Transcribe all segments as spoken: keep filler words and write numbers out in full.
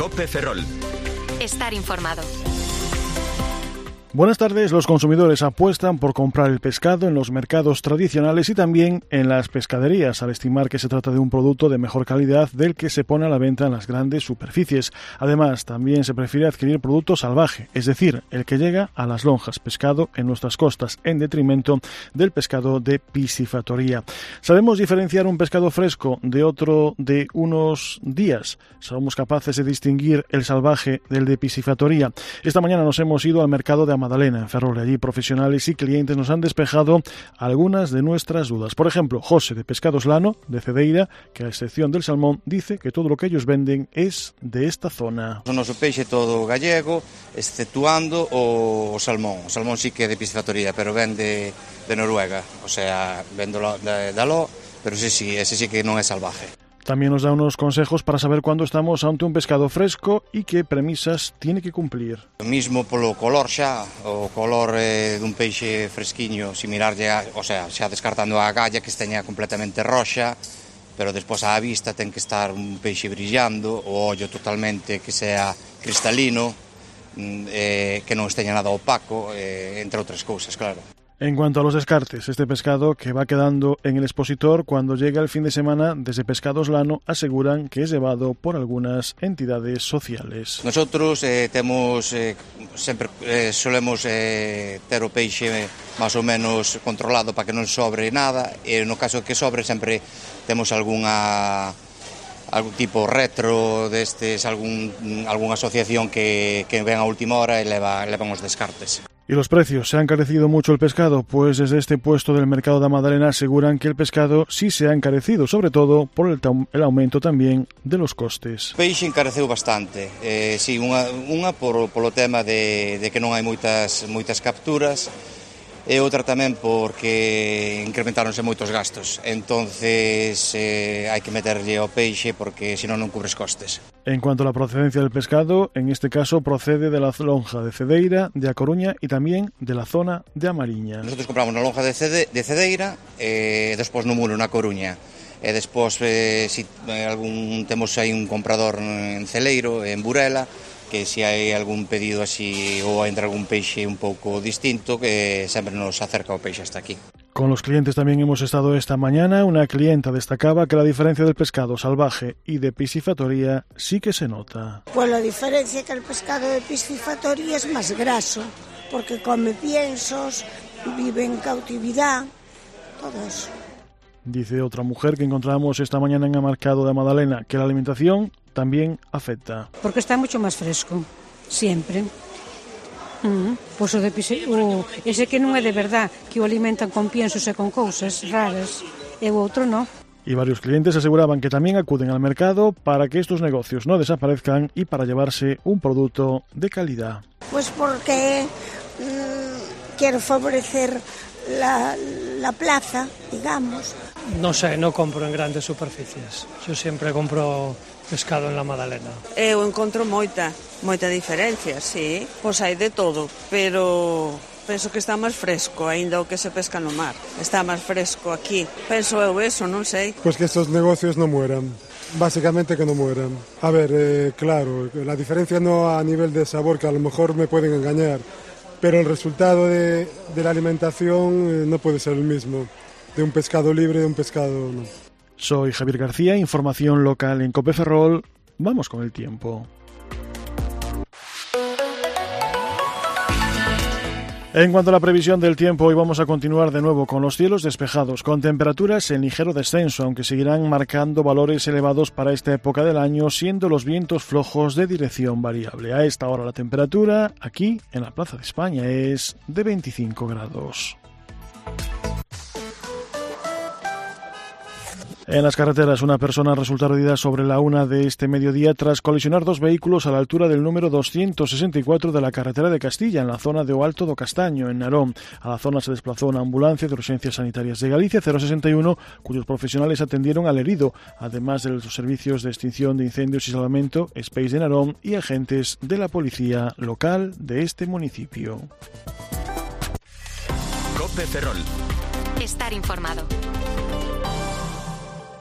COPE Ferrol. Estar informado. Buenas tardes. Los consumidores apuestan por comprar el pescado en los mercados tradicionales y también en las pescaderías, al estimar que se trata de un producto de mejor calidad del que se pone a la venta en las grandes superficies. Además, también se prefiere adquirir producto salvaje, es decir, el que llega a las lonjas, pescado en nuestras costas, en detrimento del pescado de piscifactoría. ¿Sabemos diferenciar un pescado fresco de otro de unos días? ¿Somos capaces de distinguir el salvaje del de piscifactoría? Esta mañana nos hemos ido al mercado de Madalena, en Ferrol. Allí profesionales y clientes nos han despejado algunas de nuestras dudas. Por ejemplo, José de Pescados Lano, de Cedeira, que a excepción del salmón, dice que todo lo que ellos venden es de esta zona. O noso peixe todo gallego, exceptuando o, o salmón. O salmón sí que é de piscifactoría, pero ven de, de Noruega, o sea, ven do, de, de aló, pero sí, sí, ese sí que non é salvaje. También nos da unos consejos para saber cuándo estamos ante un pescado fresco y qué premisas tiene que cumplir. O mismo polo color xa, o color eh, dun peixe fresquiño, si mirarlle, a, o sea, xa descartando a galla que esteña completamente roxa, pero despois á vista ten que estar un peixe brillando, o ollo totalmente que sea cristalino, eh, que non esteña nada opaco, eh, entre outras cousas, claro. En cuanto a los descartes, este pescado que va quedando en el expositor cuando llega el fin de semana, desde Pescados Lano aseguran que es llevado por algunas entidades sociales. Nosotros eh, temos eh, sempre eh, solemos eh, ter o peixe máis ou menos controlado para que non sobre nada, e no caso que sobre sempre temos algunha algún tipo retro destes, algún algunha asociación que, que ven a última hora e leva, levan os descartes. ¿Y los precios? ¿Se ha encarecido mucho el pescado? Pues desde este puesto del mercado de Madalena aseguran que el pescado sí se ha encarecido, sobre todo por el, el aumento también de los costes. O peixe encareceu bastante, eh, sí, unha, unha por, polo tema de, de que non hai moitas, moitas capturas, e outra tamén porque incrementáronse moitos gastos, entonces eh, hai que meterlle ao peixe porque senón non cubres costes. En cuanto a la procedencia del pescado, en este caso procede de la lonja de Cedeira, de A Coruña y también de la zona de A Mariña. Nosotros compramos na lonja de, Cede, de Cedeira e eh, despois no Muro, na Coruña. E despois, eh, si algún, temos aí un comprador en Celeiro, en Burela, que se hai algún pedido así ou entra algún peixe un pouco distinto, que sempre nos acerca o peixe hasta aquí. Con los clientes también hemos estado esta mañana. Una clienta destacaba que la diferencia del pescado salvaje y de piscifactoría sí que se nota. Pues la diferencia es que el pescado de piscifactoría es más graso, porque come piensos, vive en cautividad, todo eso. Dice otra mujer que encontramos esta mañana en el mercado de Madalena, que la alimentación también afecta. Porque está mucho más fresco, siempre. Uh-huh. Pois o de pise, o, ese que non é de verdad, que o alimentan con piensos e con cousas raras, e o outro non. Y varios clientes aseguraban que también acuden al mercado para que estos negocios no desaparezcan y para llevarse un producto de calidad. Pues porque mmm, quiero favorecer la, la plaza, digamos. No sé, no compro en grandes superficies. Yo siempre compro pescado en la Madalena. Eu encontro moita, moita diferencia, sí. Pois hai de todo, pero penso que está máis fresco, aínda o que se pesca no mar. Está máis fresco aquí. Penso eu eso, non sei. Pues que estos negocios no mueran. Básicamente que no mueran. A ver, eh, claro, la diferencia no a nivel de sabor, que a lo mejor me pueden engañar, pero el resultado de, de la alimentación eh, no puede ser el mismo. De un pescado libre, de un pescado no. Soy Javier García, información local en COPE Ferrol. Vamos con el tiempo. En cuanto a la previsión del tiempo, hoy vamos a continuar de nuevo con los cielos despejados, con temperaturas en ligero descenso, aunque seguirán marcando valores elevados para esta época del año, siendo los vientos flojos de dirección variable. A esta hora la temperatura aquí en la Plaza de España es de veinticinco grados. En las carreteras, una persona resulta herida sobre la una de este mediodía tras colisionar dos vehículos a la altura del número doscientos sesenta y cuatro de la carretera de Castilla, en la zona de O Alto do Castaño, en Narón. A la zona se desplazó una ambulancia de urgencias sanitarias de Galicia cero sesenta y uno, cuyos profesionales atendieron al herido, además de los servicios de extinción de incendios y salvamento, Space de Narón y agentes de la policía local de este municipio. COPE Ferrol. Estar informado.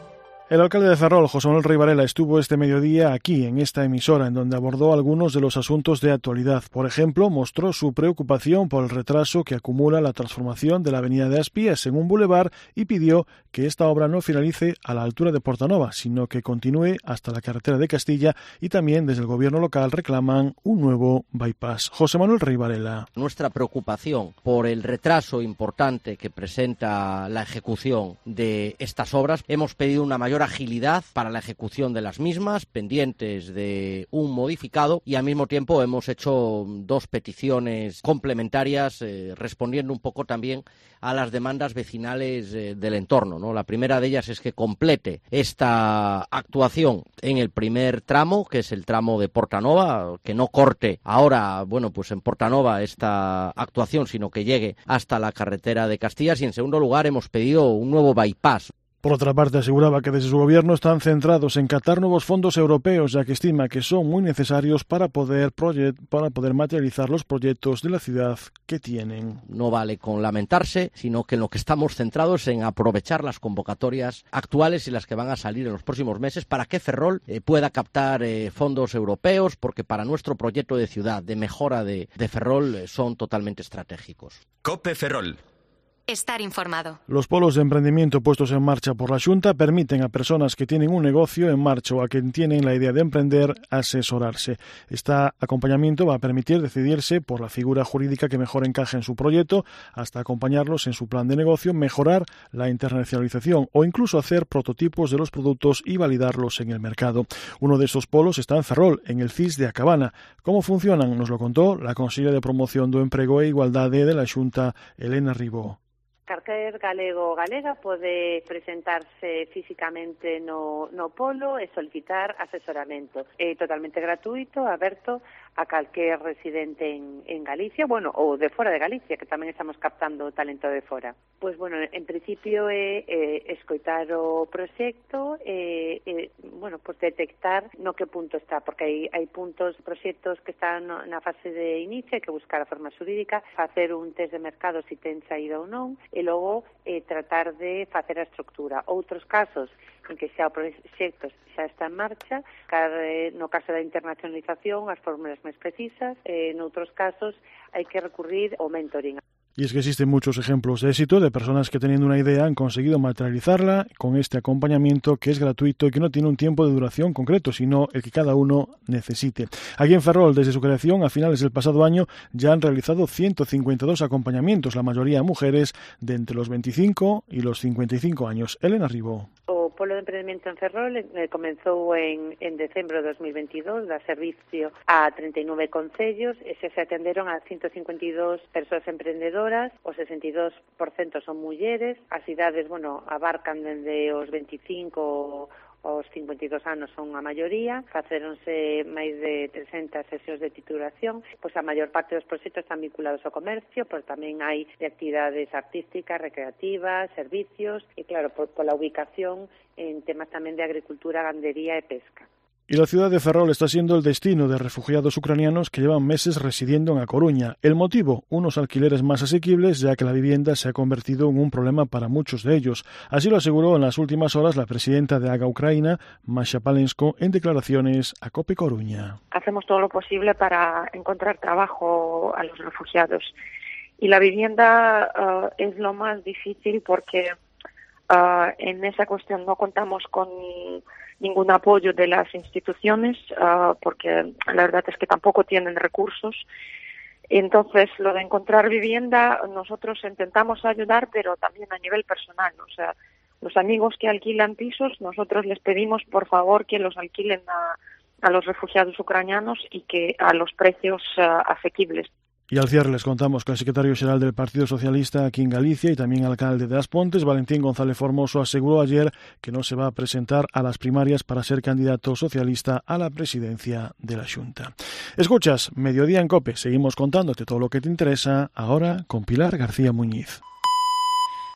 El alcalde de Ferrol, José Manuel Rey Varela, estuvo este mediodía aquí, en esta emisora, en donde abordó algunos de los asuntos de actualidad. Por ejemplo, mostró su preocupación por el retraso que acumula la transformación de la avenida de Aspías en un bulevar y pidió que esta obra no finalice a la altura de Portanova, sino que continúe hasta la carretera de Castilla, y también desde el gobierno local reclaman un nuevo bypass. José Manuel Rey Varela. Nuestra preocupación por el retraso importante que presenta la ejecución de estas obras, hemos pedido una mayor agilidad para la ejecución de las mismas, pendientes de un modificado, y al mismo tiempo hemos hecho dos peticiones complementarias eh, respondiendo un poco también a las demandas vecinales eh, del entorno, ¿no? La primera de ellas es que complete esta actuación en el primer tramo, que es el tramo de Portanova, que no corte ahora, bueno, pues en Portanova esta actuación, sino que llegue hasta la carretera de Castillas, y en segundo lugar hemos pedido un nuevo bypass. Por otra parte, aseguraba que desde su gobierno están centrados en captar nuevos fondos europeos, ya que estima que son muy necesarios para poder, proyect- para poder materializar los proyectos de la ciudad que tienen. No vale con lamentarse, sino que en lo que estamos centrados es en aprovechar las convocatorias actuales y las que van a salir en los próximos meses para que Ferrol eh, pueda captar eh, fondos europeos, porque para nuestro proyecto de ciudad, de mejora de, de Ferrol, eh, son totalmente estratégicos. COPE Ferrol. Estar informado. Los polos de emprendimiento puestos en marcha por la Xunta permiten a personas que tienen un negocio en marcha o a quien tienen la idea de emprender asesorarse. Este acompañamiento va a permitir decidirse por la figura jurídica que mejor encaje en su proyecto, hasta acompañarlos en su plan de negocio, mejorar la internacionalización o incluso hacer prototipos de los productos y validarlos en el mercado. Uno de estos polos está en Ferrol, en el C I S de Acabana. ¿Cómo funcionan? Nos lo contó la consellera de Promoción do Emprego e Igualdade de la Xunta, Elena Ribó. Calquer galego ou galega pode presentarse físicamente no, no polo e solicitar asesoramento. É totalmente gratuito, aberto a calquer residente en, en Galicia, bueno, ou de fora de Galicia, que tamén estamos captando talento de fora. Pois, bueno, en principio é, é escoitar o proxecto e, e, bueno, pois detectar no que punto está, porque hai, hai puntos, proxectos que están na fase de inicio, hai que buscar a forma xurídica, facer un test de mercado se ten saída ou non, e logo eh, tratar de facer a estructura. Outros casos en que xa o proxecto xa está en marcha, car, eh, no caso da internacionalización, as fórmulas máis precisas, eh, noutros casos hai que recurrir ao mentoring. Y es que existen muchos ejemplos de éxito de personas que teniendo una idea han conseguido materializarla con este acompañamiento que es gratuito y que no tiene un tiempo de duración concreto, sino el que cada uno necesite. Aquí en Ferrol, desde su creación a finales del pasado año, ya han realizado ciento cincuenta y dos acompañamientos, la mayoría a mujeres de entre los veinticinco y los cincuenta y cinco años. Elena Ribó. O Polo de Emprendemento en Ferrol eh, comenzou en, en decembro de dos mil veintidós, da servicio a treinta e nove concellos, e xa se atenderon a ciento cincuenta y dos persoas emprendedoras, o sesenta y dos por cento son mulleres, as idades, bueno, abarcan dende os veinticinco os cincuenta y dos anos son a maioría, facéronse máis de trescentas sesións de titulación, pois a maior parte dos proxectos están vinculados ao comercio, pero tamén hai de actividades artísticas, recreativas, servicios, e claro, por, por la ubicación en temas tamén de agricultura, gandería e pesca. Y la ciudad de Ferrol está siendo el destino de refugiados ucranianos que llevan meses residiendo en A Coruña. El motivo, unos alquileres más asequibles, ya que la vivienda se ha convertido en un problema para muchos de ellos. Así lo aseguró en las últimas horas la presidenta de Aga Ucraina, Masha Palensko, en declaraciones a COPE Coruña. Hacemos todo lo posible para encontrar trabajo a los refugiados. Y la vivienda uh, es lo más difícil porque uh, en esa cuestión no contamos con ningún apoyo de las instituciones, uh, porque la verdad es que tampoco tienen recursos. Entonces, lo de encontrar vivienda, nosotros intentamos ayudar, pero también a nivel personal. O sea, los amigos que alquilan pisos, nosotros les pedimos, por favor, que los alquilen a, a los refugiados ucranianos y que a los precios uh, asequibles. Y al cierre les contamos que el secretario general del Partido Socialista aquí en Galicia y también alcalde de As Pontes, Valentín González Formoso, aseguró ayer que no se va a presentar a las primarias para ser candidato socialista a la presidencia de la Xunta. Escuchas Mediodía en COPE. Seguimos contándote todo lo que te interesa ahora con Pilar García Muñiz.